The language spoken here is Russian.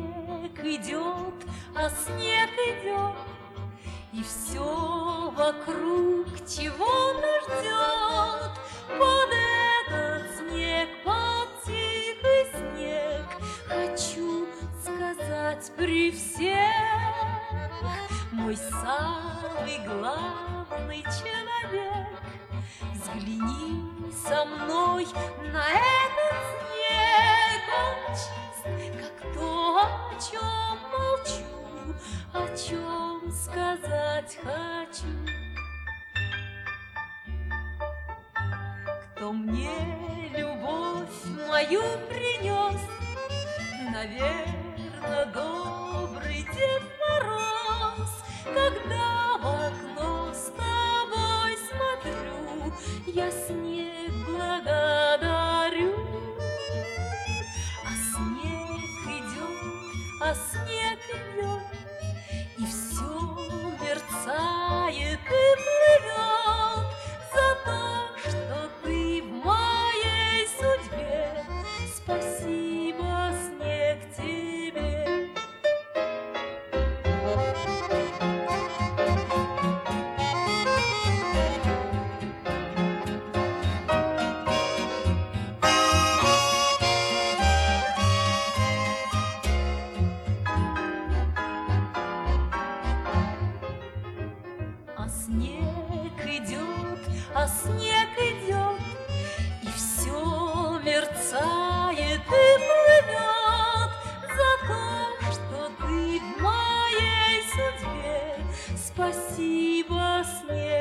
снег идет, а снег идет, и все вокруг чего-то ждет. Под этот снег, под тихий снег, хочу сказать при всех: мой самый главный человек, взгляни со мной на этот снег. Он чист, как то, о чем молчу, о чем сказать хочу. Кто мне любовь мою принес? Наверно, добрый Дед Мороз. Когда в окно с тобой смотрю, я снег благодарю. А снег идет, а снег идет, и все мерцает и плывет за то, что ты в моей судьбе. Спасибо, снег, тебе. А снег идет, а снег идет, и все мерцает и плывет за то, что ты в моей судьбе. Спасибо, снег.